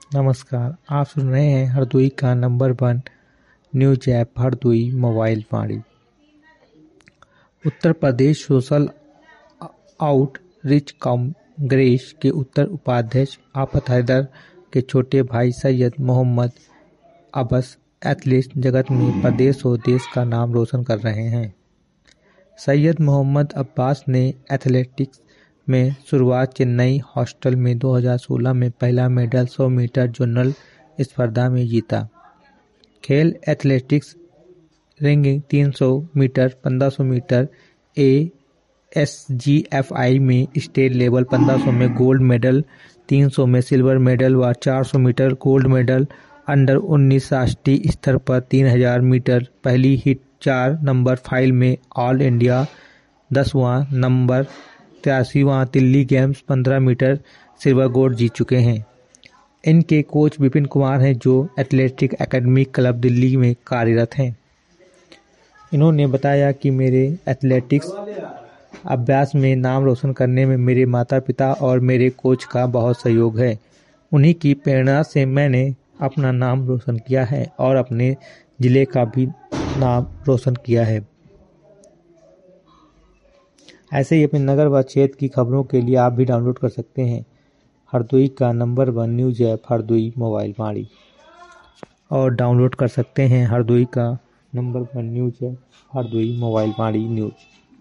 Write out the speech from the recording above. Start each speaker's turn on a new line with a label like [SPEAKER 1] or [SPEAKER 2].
[SPEAKER 1] नमस्कार, आप सुन रहे हैं हरदोई का number 1 news app Hardoi mobile Vani. Uttar Pradesh social outreach Congress के उत्तर उपाध्यक्ष आफत हैदर के छोटे भाई सैयद मोहम्मद अब्बास एथलीट जगत में प्रदेश और देश का नाम रोशन कर रहे हैं। सैयद मोहम्मद अब्बास ने एथलेटिक्स में शुरुआत चेन्नई हॉस्टल में 2016 में पहला मेडल 100 मीटर जोनल स्पर्धा में जीता। खेल एथलेटिक्स रिंगिंग 300 मीटर 1500 मीटर ASGFI में स्टेट लेवल 1500 में गोल्ड मेडल, 300 में सिल्वर मेडल व 400 मीटर गोल्ड मेडल। अंडर 19 राष्ट्रीय स्तर पर 3000 मीटर पहली हिट 4 नंबर फाइल में ऑल इंडिया 10वां नंबर 83वां Delhi games 15 metre silver gold जीत चुके हैं। इनके कोच विपिन कुमार हैं जो एथलेटिक एकेडमी क्लब दिल्ली में कार्यरत हैं। इन्होंने बताया कि मेरे एथलेटिक्स अभ्यास में नाम रोशन करने में मेरे माता पिता और मेरे कोच का बहुत सहयोग है। उन्हीं की प्रेरणा से मैंने अपना नाम रोशन किया है और अपने जिले का भी नाम रोशन किया है। ऐसे ही अपने नगर व क्षेत्र की खबरों के लिए आप भी डाउनलोड कर सकते हैं हरदोई का number 1 news app Hardoi mobile Vani और डाउनलोड कर सकते हैं हरदोई का number 1 news app Hardoi mobile Vani news.